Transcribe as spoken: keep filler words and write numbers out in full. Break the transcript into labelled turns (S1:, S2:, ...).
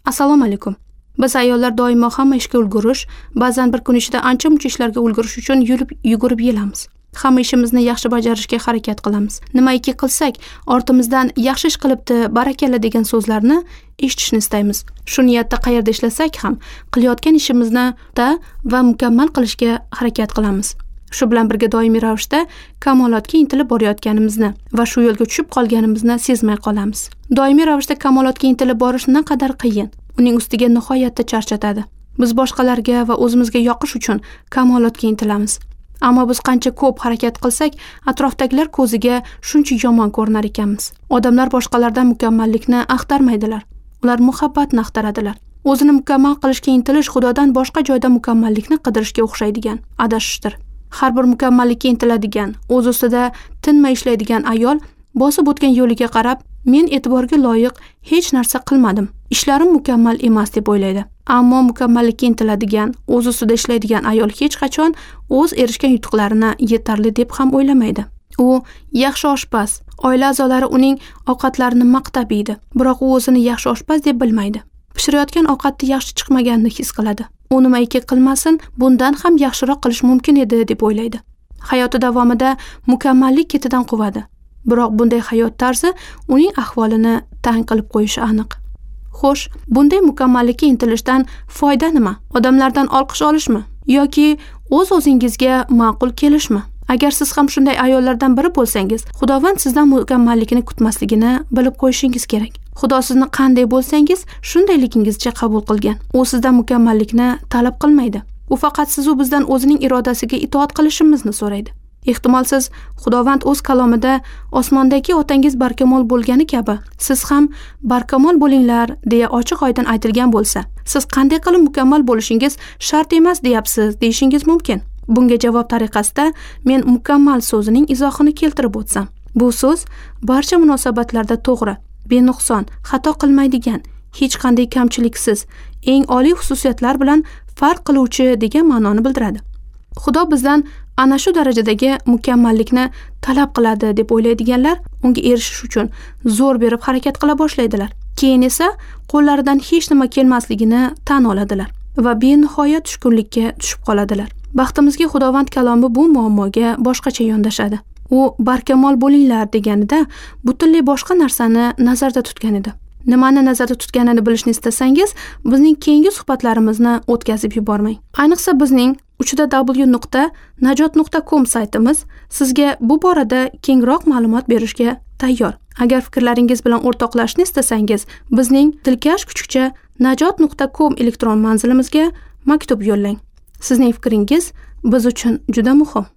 S1: Assalomu alaykum. Biz ayollar doimo hamma ishga ulgurish, ba'zan bir kun ichida ancha muncha ishlarga ulgurish uchun yurib yugurib yelamiz. Hamma ishimizni yaxshi bajarishga harakat qilamiz. Nimaiki qilsak, ortimizdan yaxshi ish qilibdi, barakalla degan so'zlarni eshitishni istaymiz. Shu niyatda qayerda ishlasak ham, qilayotgan ishimizni da va mukammal qilishga harakat qilamiz. Shu bilan birga doimiy ravishda kamolotga intilib borayotganimizni va shu yo'lga tushib qolganimizni sezmay qolamiz. Doimiy ravishda kamolotga intilib borish naqadar qiyin, uning ustiga nihoyatda charchatadi. Biz boshqalarga va o'zimizga yoqish uchun kamolotga intilamiz. Ammo biz qancha ko'p harakat qilsak, atrofdagilar ko'ziga shuncha yomon ko'rinar ekanmiz. Odamlar boshqalardan mukammallikni axtarmaydilar. Ular muhabbatni axtaradilar. O'zini mukammal qilishga intilish Xudodan boshqa joyda mukammallikni qidirishga o'xshaydigan adashishdir. Har bir mukammallikka intiladigan, o'z ustida tinmay ishlaydigan ayol bosib o'tgan yo'liga qarab, men e'tiborga loyiq hech narsa qilmadim. Ishlarim mukammal emas deb o'ylaydi. Ammo mukammallikka intiladigan, o'z ustida ishlaydigan ayol hech qachon o'z erishgan yutuqlarini yetarli deb ham o'ylamaydi. U yaxshi oshpaz, oila a'zolari uning ovqatlarini maqtab yeydi, biroq u o'zini yaxshi oshpaz deb bilmaydi. Pishirayotgan ovqatni yaxshi chiqmaganini his qiladi. U nimaiki qilmasin, bundan ham yaxshiroq qilish mumkin edi deb o'ylaydi. Hayoti davomida mukammallik ketidan quvadi. Biroq bunday hayot tarzi uning ahvolini tang qilib qo'yishi aniq. Xo'sh, bunday mukammallikka intilishdan foyda nima? Odamlardan olqish olishmi yoki o'z-o'zingizga ma'qul kelishmi? Agar siz ham shunday ayollardan biri bo'lsangiz, Xudovand sizdan mukammallikni kutmasligini bilib qo'yishingiz kerak. Xudo sizni qanday bo'lsangiz, shundayligingizcha qabul qilgan. U sizdan mukammallikni talab qilmaydi. U faqat siz u bizdan o'zining irodasiga itoat qilishimizni so'raydi. Ehtimol siz Xudovand o'z kalomida osmondagi otangiz barkamol bo'lgani kabi, siz ham barkamol bo'linglar deya ochiq-oydin aytilgan bo'lsa, siz qanday qilib mukammal bo'lishingiz shart emas deyapsiz, deyishingiz mumkin. Bunga javob tariqasida men mukammal so'zining izohini keltirib o'tsam. Bu so'z barcha munosabatlarda to'g'ri, benuqson, xato qilmaydigan, hech qanday kamchiliksiz, eng oliy xususiyatlar bilan farq qiluvchi degan ma'noni bildiradi. Xudo bizdan ana shu darajadagi mukammallikni talab qiladi deb o'ylaydiganlar unga erishish uchun zo'r berib harakat qila boshlaydilar. Keyin esa qo'llaridan hech nima kelmasligini tan oladilar va benihoya tushkunlikka tushib qoladilar. Baxtimizga Xudovand kalomi bu muammoga boshqacha yondashadi. U barkamol bo'linglar deganida butunlay boshqa narsani nazarda tutgan edi. Nimani nazarda tutganini bilishni istasangiz, bizning keyingi suhbatlarimizni o'tkazib yubormang. Ayniqsa bizning uchta w nuqta najot nuqta com saytimiz sizga bu borada kengroq ma'lumot berishga tayyor. Agar fikrlaringiz bilan o'rtoqlashishni istasangiz, bizning dilkash kuchukcha najot nuqta com elektron manzilimizga maktub yo'llang. Sizning fikringiz biz uchun juda muhim.